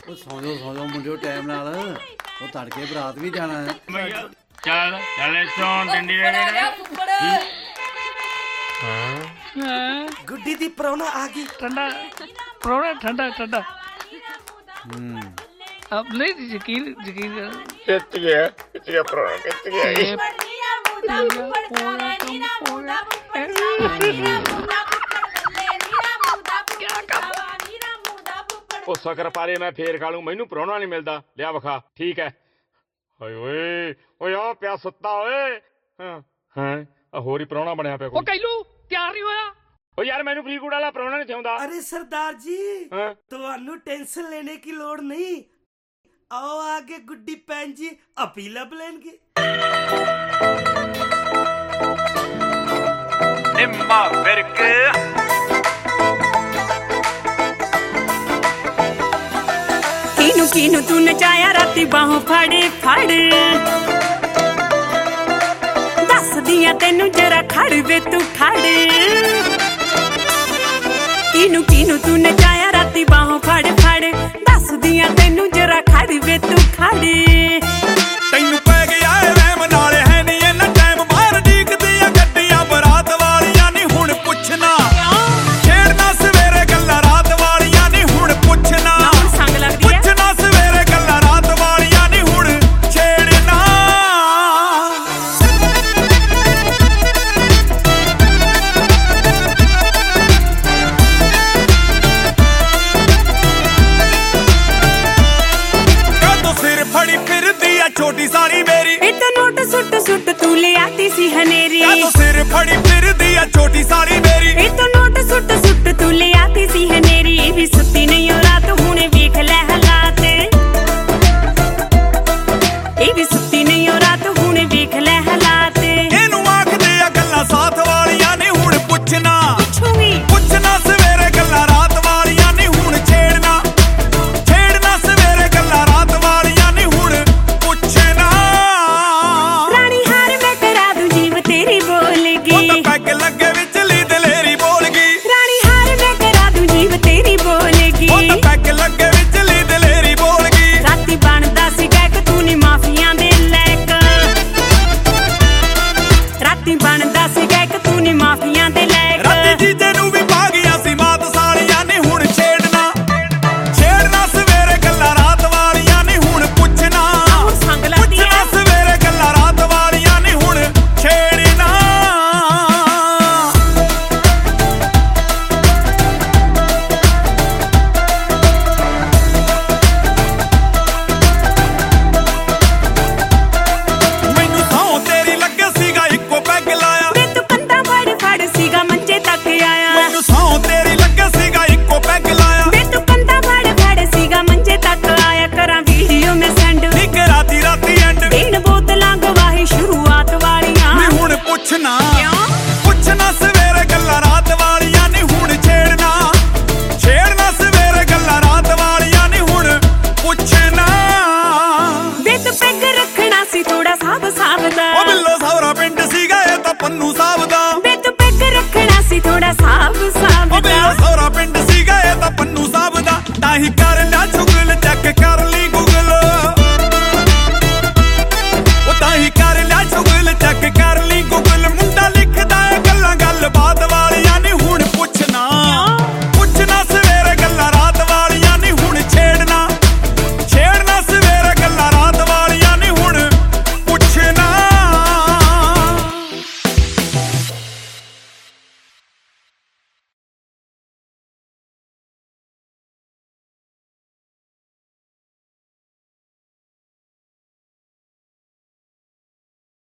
ਸੌਂ ਜਾਓ ਮੁੰਡਿਓ ਟਾਈਮ ਨਾਲ ਉਹ ਤੜਕੇ ਬਰਾਤ ਵੀ ਜਾਣਾ ਹੈ। ਚੱਲ ਇੱਥੋਂ ਡੰਡੀ ਲੈ ਗੁੱਡੀ ਦੀ ਪ੍ਰਾਹੁਣਾ ਆ ਗਈ। ਠੰਡਾ ਪ੍ਰਾਹੁਣਾ ਠੰਡਾ अब नहीं यकीन ਖਿੱਚ ਗਿਆ ਪ੍ਰਾਹੁਣਾ ਖਿੱਚ ਗਿਆ ਉਹ ਸ਼ਕਰ ਪਾਰੇ ਮੈਂ ਫੇਰ ਖਾ ਲੂੰ, ਮੈਨੂੰ ਪ੍ਰਾਹੁਣਾ ਨਹੀਂ ਮਿਲਦਾ। ਲਿਆ ਵਿਖਾ। ਠੀਕ ਹੈ। ਹਾਏ ਓਏ ਆ ਪਿਆ ਸੁੱਤਾ ਓਏ। ਹਾਂ ਹੋਰ ਹੀ ਪ੍ਰਾਹੁਣਾ ਬਣਿਆ ਪਿਆ ਕੋਈ। कैलू ਤਿਆਰ ਨਹੀਂ ਹੋਇਆ। ਓ ਯਾਰ ਮੈਨੂੰ ਫਰੀਦਕੋਟ ਵਾਲਾ ਪ੍ਰਾਹੁਣਾ ਨਹੀਂ ਚਾਹੁੰਦਾ। अरे सरदार जी ਤੁਹਾਨੂੰ टेंशन लेने की लोड़ नहीं। आओ आगे गुड्डी पैन जी अपीला बुलाएंगे। निम्मा विरक कीनू तू नचाया राती बाहों फाड़े दस दिया तेनू जरा खड़ वे तू खड़। कीनू तू नचाया राती बाहों फाड़े दस दिया तेनू जरा खड़ वे तू खड़। तैनू पै गया